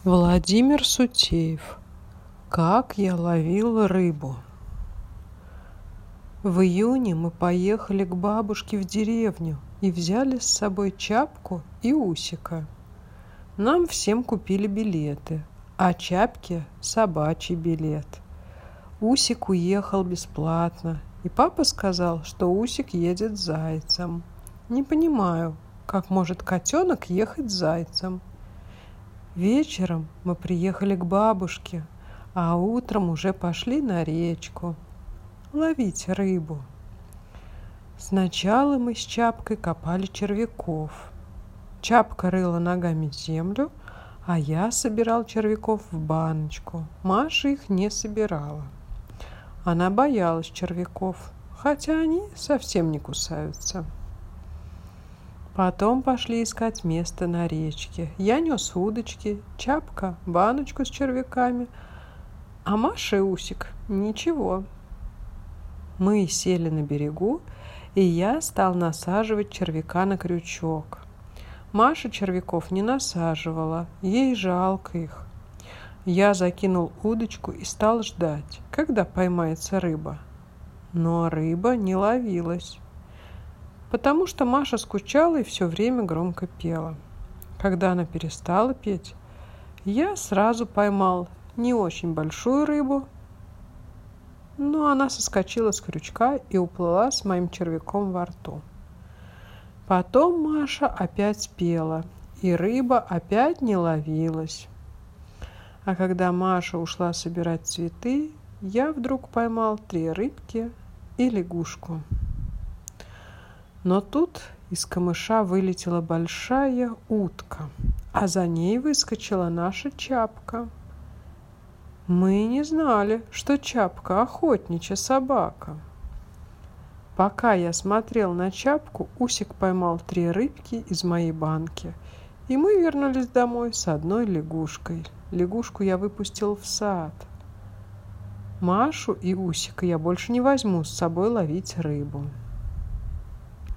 Владимир Сутеев. Как я ловил рыбу. В июне мы поехали к бабушке в деревню и взяли с собой Чапку и Усика. Нам всем купили билеты, а Чапке собачий билет. Усик уехал бесплатно, и папа сказал, что Усик едет с зайцем. Не понимаю, как может котенок ехать с зайцем. Вечером мы приехали к бабушке, а утром уже пошли на речку ловить рыбу. Сначала мы с Чапкой копали червяков. Чапка рыла ногами землю, а я собирал червяков в баночку. Маша их не собирала. Она боялась червяков, хотя они совсем не кусаются. Потом пошли искать место на речке. Я нес удочки, Чапка – баночку с червяками, а Маша и Усик – ничего. Мы сели на берегу, и я стал насаживать червяка на крючок. Маша червяков не насаживала, ей жалко их. Я закинул удочку и стал ждать, когда поймается рыба. Но рыба не ловилась, потому что Маша скучала и все время громко пела. Когда она перестала петь, я сразу поймал не очень большую рыбу, но она соскочила с крючка и уплыла с моим червяком во рту. Потом Маша опять пела, и рыба опять не ловилась. А когда Маша ушла собирать цветы, я вдруг поймал 3 рыбки и лягушку. Но тут из камыша вылетела большая утка, а за ней выскочила наша Чапка. Мы не знали, что Чапка охотничья собака. Пока я смотрел на Чапку, Усик поймал 3 рыбки из моей банки, и мы вернулись домой с 1 лягушкой. Лягушку я выпустил в сад. Машу и Усика я больше не возьму с собой ловить рыбу.